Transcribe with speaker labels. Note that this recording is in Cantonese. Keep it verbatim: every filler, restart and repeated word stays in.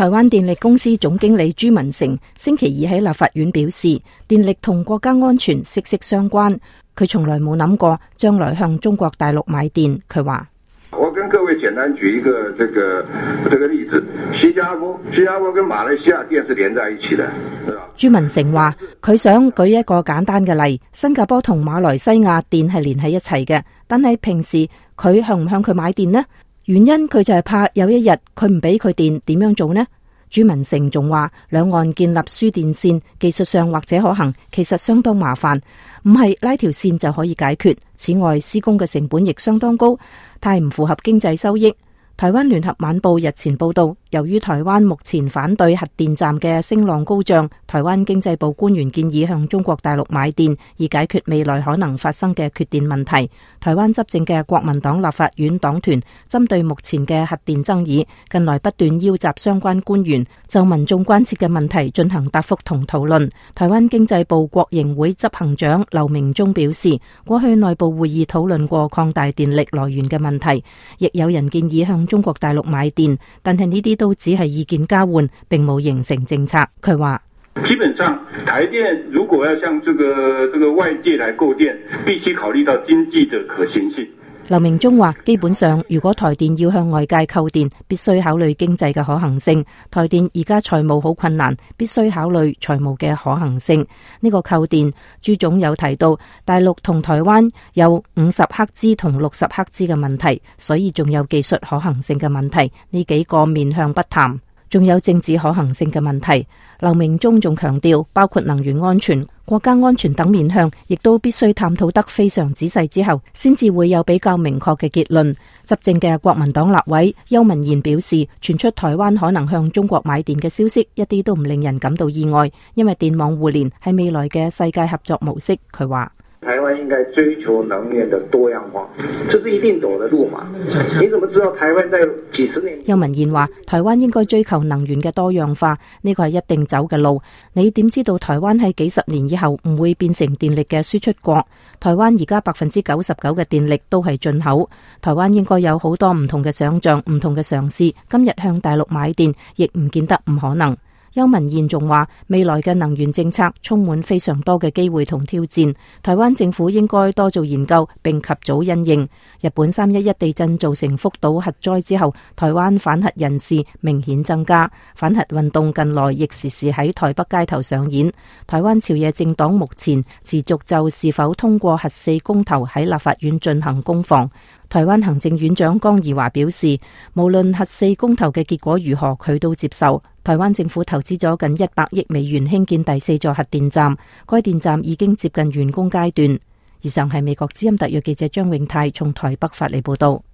Speaker 1: 台灣電力公司總經理朱文成星期二喺立法院表示，電力同國家安全息息相關，佢從來冇諗過將來向中國大陸買電。佢話：
Speaker 2: 我跟各位簡單舉一個這個這個例子，新加坡新加坡跟馬來西亞電是連在一起的。
Speaker 1: 朱文成話佢想舉一個簡單嘅例，新加坡同馬來西亞電係連喺一齊嘅，但係平時佢向唔向佢買電呢？原因佢就係怕有一日佢唔俾佢電，點樣做呢？朱文成仲話，兩岸建立輸電線技術上或者可行，其實相當麻煩，唔係拉條線就可以解決。此外，施工嘅成本亦相當高，太唔符合經濟收益。台灣聯合晚報日前報道，由於台灣目前反對核電站嘅聲浪高漲，台灣經濟部官員建議向中國大陸買電，以解決未來可能發生嘅缺電問題。台灣執政嘅國民黨立法院黨團針對目前嘅核電爭議，近來不斷邀集相關官員就民眾關切嘅問題進行答覆同討論。台灣經濟部國營會執行長劉明忠表示，過去內部會議討論過擴大電力來源嘅問題，亦有人建議向中國大陸買電，但係呢啲都只係意見交換，並冇形成政策。佢話：
Speaker 2: 基本上台電如果要向這個這個外界來購電，必須考慮到經濟的可行性。
Speaker 1: 劉明忠話：基本上，如果台電要向外界購電，必須考慮經濟嘅可行性。台電而家財務好困難，必須考慮財務嘅可行性。呢個購電，朱總有提到，大陸同台灣有五十赫茲同六十赫茲嘅問題，所以仲有技術可行性嘅問題。呢幾個面向不談，仲有政治可行性嘅問題。劉明忠仲強調，包括能源安全、國家安全等面向，亦都必須探討得非常仔細之後，先至會有比較明確嘅結論。執政嘅國民黨立委邱文賢表示，傳出台灣可能向中國買電嘅消息，一啲都唔令人感到意外，因為電網互聯係未來嘅世界合作模式。佢話：
Speaker 3: 台灣應該追求能源的多樣化，這是一定走的路嘛？你怎麼知道台灣在幾十年？邱
Speaker 1: 文賢話：台灣應該追求能源嘅多樣化，呢個係一定走嘅路。你點知道台灣喺幾十年以後唔會變成電力嘅輸出國？台灣而家百分之九十九嘅電力都係進口，台灣應該有好多唔同嘅想象、唔同嘅嘗試。今日向大陸買電，亦唔見得唔可能。邱文賢仲話，未來嘅能源政策充滿非常多嘅機會同挑戰，台灣政府應該多做研究並及早因應。日本三一一地震造成福島核災之後，台灣反核人士明顯增加，反核運動近來亦時時喺台北街頭上演。台灣朝野政黨目前持續就是否通過核四公投喺立法院進行攻防。台灣行政院長江宜樺表示，無論核四公投嘅結果如何，佢都接受。台灣政府投資咗近一百億美元興建第四座核電站，該電站已經接近完工階段。以上係美國之音特約記者張永泰從台北發嚟報道。